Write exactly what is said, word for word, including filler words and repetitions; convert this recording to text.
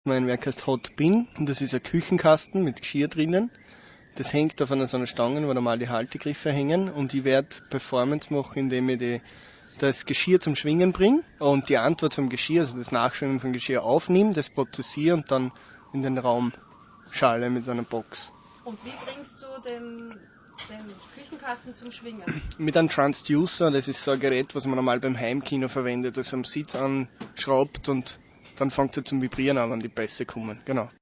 Mein Werk heißt Hot Bin und das ist ein Küchenkasten mit Geschirr drinnen. Das hängt auf einer so einer Stange, wo normal die Haltegriffe hängen, und ich werde Performance machen, indem ich die, das Geschirr zum Schwingen bringe und die Antwort vom Geschirr, also das Nachschwimmen vom Geschirr aufnehme, das prozessiere und dann in den Raum schalle mit einer Box. Und wie bringst du den, den Küchenkasten zum Schwingen? Mit einem Transducer, das ist so ein Gerät, was man normal beim Heimkino verwendet, das am Sitz anschraubt und dann fängt es zum Vibrieren an, wenn die Bässe kommen. Genau.